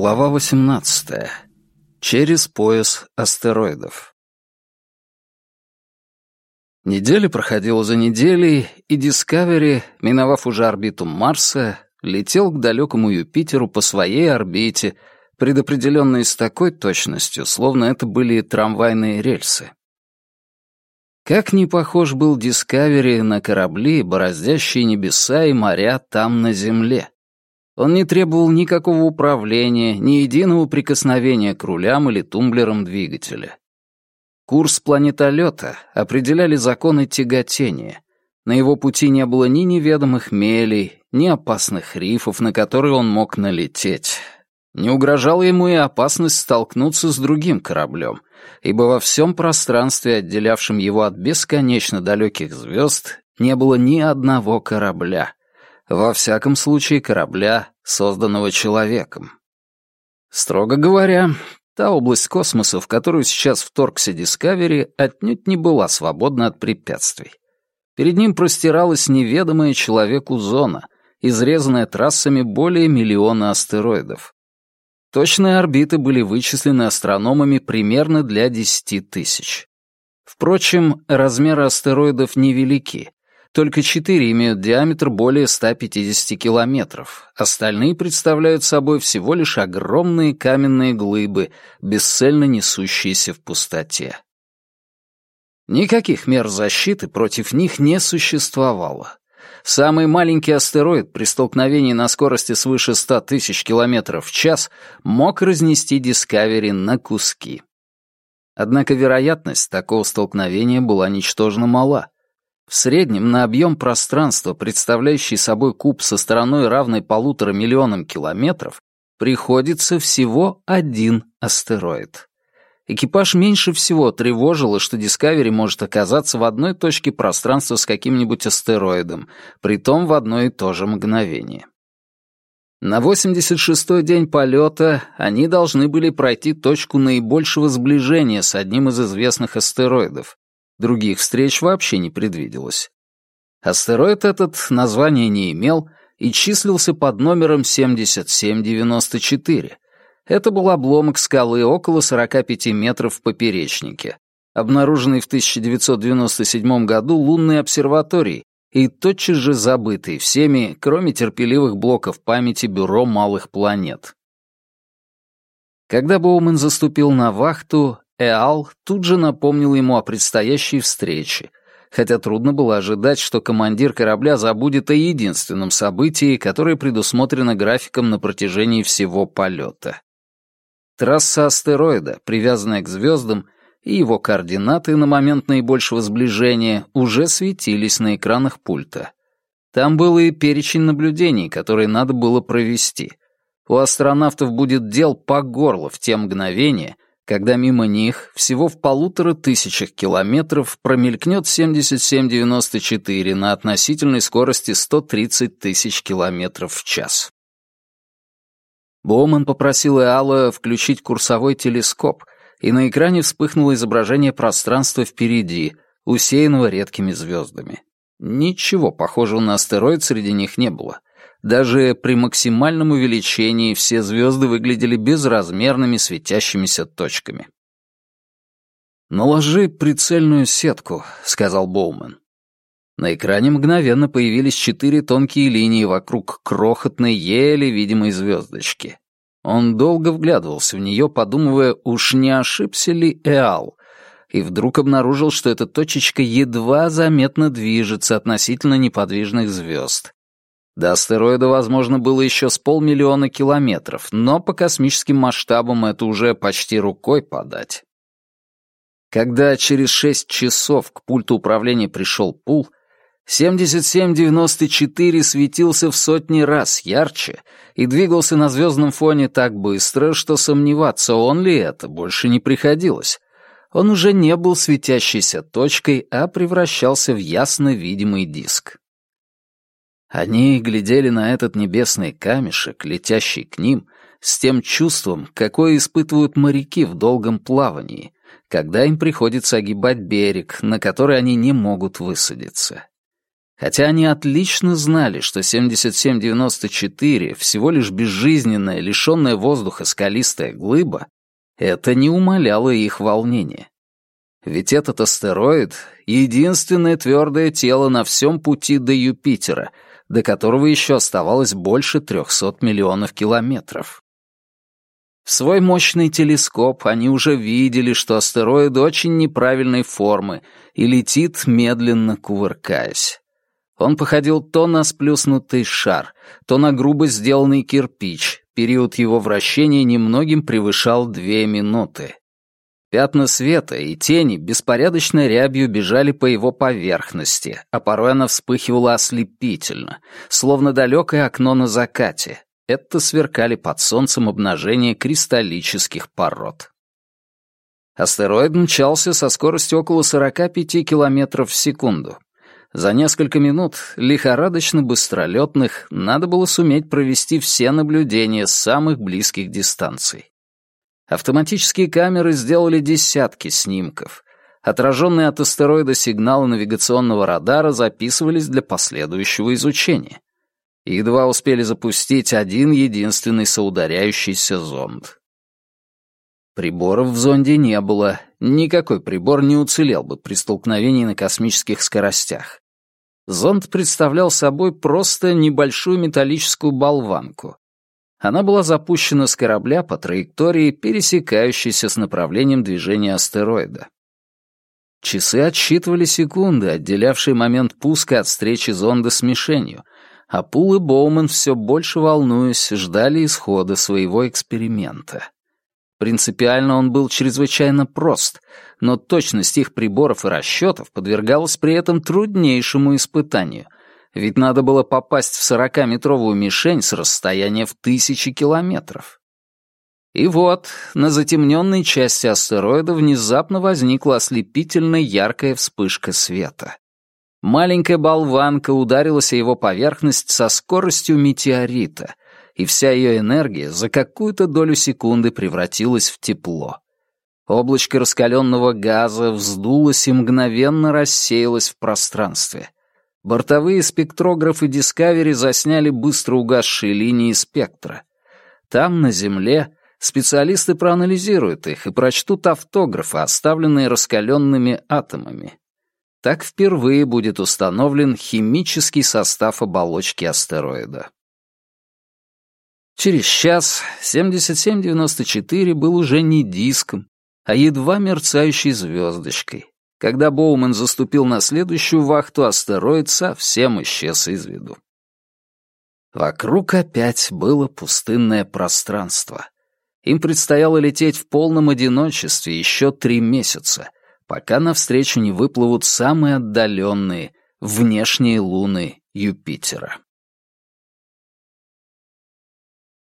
Глава 18. Через пояс астероидов. Неделя проходила за неделей, и Discovery, миновав уже орбиту Марса, летел к далекому Юпитеру по своей орбите, предопределенной с такой точностью, словно это были трамвайные рельсы. Как ни похож был Discovery на корабли, бороздящие небеса и моря там на Земле. Он не требовал никакого управления, ни единого прикосновения к рулям или тумблерам двигателя. Курс планетолета определяли законы тяготения. На его пути не было ни неведомых мелей, ни опасных рифов, на которые он мог налететь. Не угрожала ему и опасность столкнуться с другим кораблем, ибо во всем пространстве, отделявшем его от бесконечно далеких звезд, не было ни одного корабля. Во всяком случае, корабля, созданного человеком. Строго говоря, та область космоса, в которую сейчас вторгся Discovery, отнюдь не была свободна от препятствий. Перед ним простиралась неведомая человеку зона, изрезанная трассами более миллиона астероидов. Точные орбиты были вычислены астрономами примерно для 10 тысяч. Впрочем, размеры астероидов невелики. Только 4 имеют диаметр более 150 километров. Остальные представляют собой всего лишь огромные каменные глыбы, бесцельно несущиеся в пустоте. Никаких мер защиты против них не существовало. Самый маленький астероид при столкновении на скорости свыше 100 тысяч километров в час мог разнести Discovery на куски. Однако вероятность такого столкновения была ничтожно мала. В среднем на объем пространства, представляющий собой куб со стороной, равной 1,5 миллионам километров, приходится всего один астероид. Экипаж меньше всего тревожило, что Discovery может оказаться в одной точке пространства с каким-нибудь астероидом, притом в одно и то же мгновение. На 86-й день полета они должны были пройти точку наибольшего сближения с одним из известных астероидов. Других встреч вообще не предвиделось. Астероид этот названия не имел и числился под номером 7794. Это был обломок скалы около 45 метров в поперечнике, обнаруженный в 1997 году лунной обсерваторией и тотчас же забытый всеми, кроме терпеливых блоков памяти Бюро малых планет. Когда Боуман заступил на вахту, Эал тут же напомнил ему о предстоящей встрече, хотя трудно было ожидать, что командир корабля забудет о единственном событии, которое предусмотрено графиком на протяжении всего полета. Трасса астероида, привязанная к звездам, и его координаты на момент наибольшего сближения уже светились на экранах пульта. Там был и перечень наблюдений, которые надо было провести. У астронавтов будет дел по горло в те мгновения, когда мимо них, всего в 1500 километров, промелькнет 7794 на относительной скорости 130 тысяч километров в час. Боуман попросил Эала включить курсовой телескоп, и на экране вспыхнуло изображение пространства впереди, усеянного редкими звездами. Ничего похожего на астероид среди них не было. Даже при максимальном увеличении все звезды выглядели безразмерными светящимися точками. «Наложи прицельную сетку», — сказал Боуман. На экране мгновенно появились 4 тонкие линии вокруг крохотной, еле видимой звездочки. Он долго вглядывался в нее, подумывая, уж не ошибся ли Эал, и вдруг обнаружил, что эта точечка едва заметно движется относительно неподвижных звезд. До астероида, возможно, было еще с 500 000 километров, но по космическим масштабам это уже почти рукой подать. Когда через 6 часов к пульту управления пришел Пул, 7794 светился в сотни раз ярче и двигался на звездном фоне так быстро, что сомневаться, он ли это, больше не приходилось. Он уже не был светящейся точкой, а превращался в ясно видимый диск. Они глядели на этот небесный камешек, летящий к ним, с тем чувством, какое испытывают моряки в долгом плавании, когда им приходится огибать берег, на который они не могут высадиться. Хотя они отлично знали, что 7794 всего лишь безжизненная, лишенная воздуха скалистая глыба, это не умаляло их волнения. Ведь этот астероид — единственное твердое тело на всем пути до Юпитера, до которого еще оставалось больше 300 миллионов километров. В свой мощный телескоп они уже видели, что астероид очень неправильной формы и летит, медленно кувыркаясь. Он походил то на сплюснутый шар, то на грубо сделанный кирпич. Период его вращения немногим превышал 2 минуты. Пятна света и тени беспорядочной рябью бежали по его поверхности, а порой она вспыхивала ослепительно, словно далекое окно на закате. Это сверкали под солнцем обнажения кристаллических пород. Астероид мчался со скоростью около 45 километров в секунду. За несколько минут, лихорадочно быстролетных, надо было суметь провести все наблюдения с самых близких дистанций. Автоматические камеры сделали десятки снимков. Отраженные от астероида сигналы навигационного радара записывались для последующего изучения. Едва успели запустить один единственный соударяющийся зонд. Приборов в зонде не было. Никакой прибор не уцелел бы при столкновении на космических скоростях. Зонд представлял собой просто небольшую металлическую болванку. Она была запущена с корабля по траектории, пересекающейся с направлением движения астероида. Часы отсчитывали секунды, отделявшие момент пуска от встречи зонда с мишенью, а Пул и Боуман, все больше волнуясь, ждали исхода своего эксперимента. Принципиально он был чрезвычайно прост, но точность их приборов и расчетов подвергалась при этом труднейшему испытанию, ведь надо было попасть в 40-метровую мишень с расстояния в 1000 километров. И вот, на затемненной части астероида внезапно возникла ослепительно яркая вспышка света. Маленькая болванка ударилась о его поверхность со скоростью метеорита, и вся ее энергия за какую-то долю секунды превратилась в тепло. Облачко раскаленного газа вздулось и мгновенно рассеялось в пространстве. Бортовые спектрографы Discovery засняли быстро угасшие линии спектра. Там, на Земле, специалисты проанализируют их и прочтут автографы, оставленные раскаленными атомами. Так впервые будет установлен химический состав оболочки астероида. Через час 7794 был уже не диском, а едва мерцающей звездочкой. Когда Боуман заступил на следующую вахту, астероид совсем исчез из виду. Вокруг опять было пустынное пространство. Им предстояло лететь в полном одиночестве еще 3 месяца, пока навстречу не выплывут самые отдаленные внешние луны Юпитера.